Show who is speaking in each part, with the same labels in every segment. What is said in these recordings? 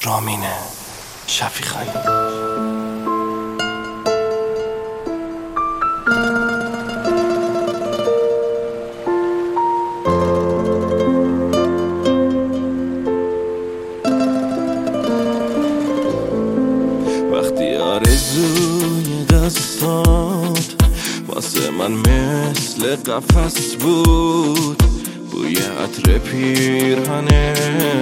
Speaker 1: رامین شفیقی.
Speaker 2: وقتی آرزوی دستات واسه من مثل قفس بود، بوی عطر پیرهنه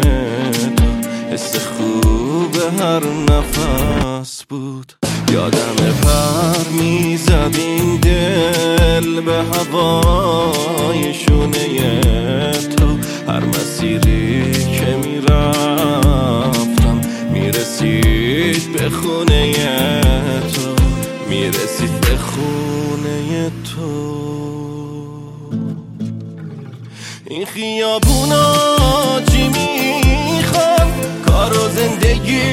Speaker 2: حس خوب هر نفس بود. یادم پر میزد این دل به هوای شونه تو، هر مسیری که میرفتم میرسید به خونه تو، میرسید به خونه تو. این خیابونا چی میخوان، کار و زندگی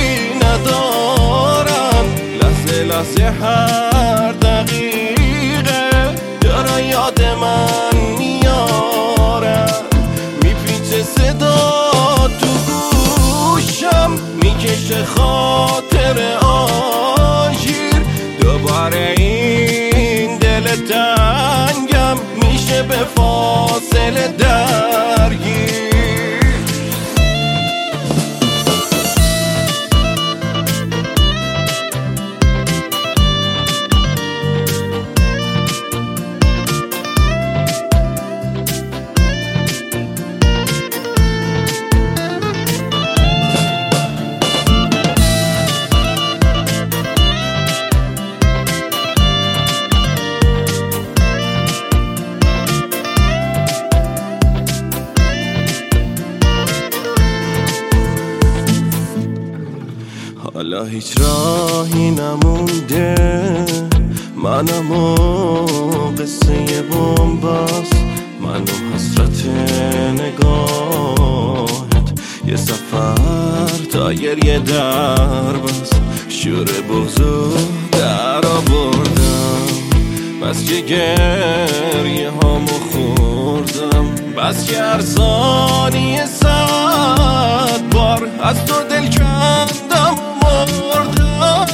Speaker 2: ندارن، لحظه لحظه هر دقیقه دارن یاد من میارن. میپیچه صدا تو گوشم، میکشه خاطر آژیر، دوباره این دل تنگم میشه به فاصله درگیر. حالا هیچ راهی نمونده، منم و قصه بومباست، من و حسرت نگاهت، یه سفر تا گریه در بس، شور بغضو در آوردم، بس که گریه هامو خوردم، بس که هر ثانیه 100 بار از تو دل کندم مردم.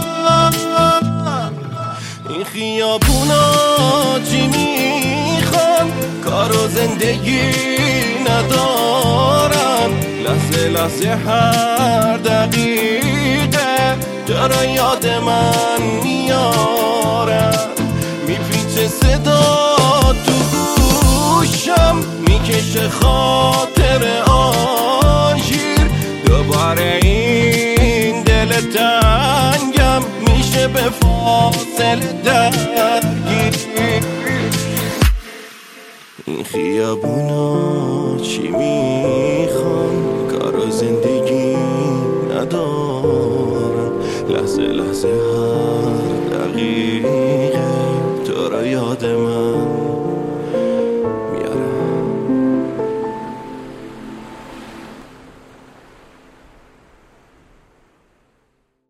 Speaker 2: این خیابونا چی میخوان، کار و زندگی ندارن، لحظه لحظه هر دقیقه دارن یاد من میارن. میپیچه صدا تو گوشم، میکشه خاطر آژیر، دوباره این دل تنگم میشه به فاصله درگیر. این خیابونا چی میخوان، کار و زندگی